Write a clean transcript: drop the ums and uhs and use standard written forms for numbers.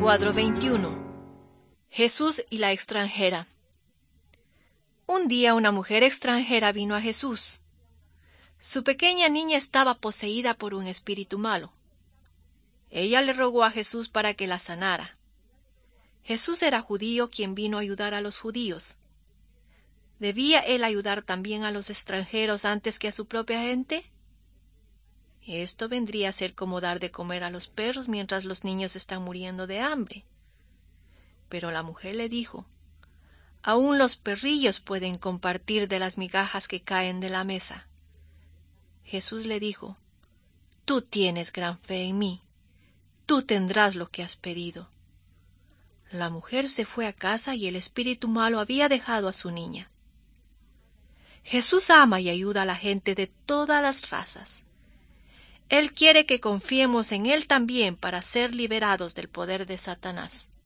Cuadro 21. Jesús y la extranjera. Un día una mujer extranjera vino a Jesús. Su pequeña niña estaba poseída por un espíritu malo. Ella le rogó a Jesús para que la sanara. Jesús era judío quien vino a ayudar a los judíos. ¿Debía él ayudar también a los extranjeros antes que a su propia gente? Esto vendría a ser como dar de comer a los perros mientras los niños están muriendo de hambre. Pero la mujer le dijo: «Aún los perrillos pueden compartir de las migajas que caen de la mesa». Jesús le dijo: «Tú tienes gran fe en mí. Tú tendrás lo que has pedido». La mujer se fue a casa y el espíritu malo había dejado a su niña. Jesús ama y ayuda a la gente de todas las razas. Él quiere que confiemos en Él también para ser liberados del poder de Satanás.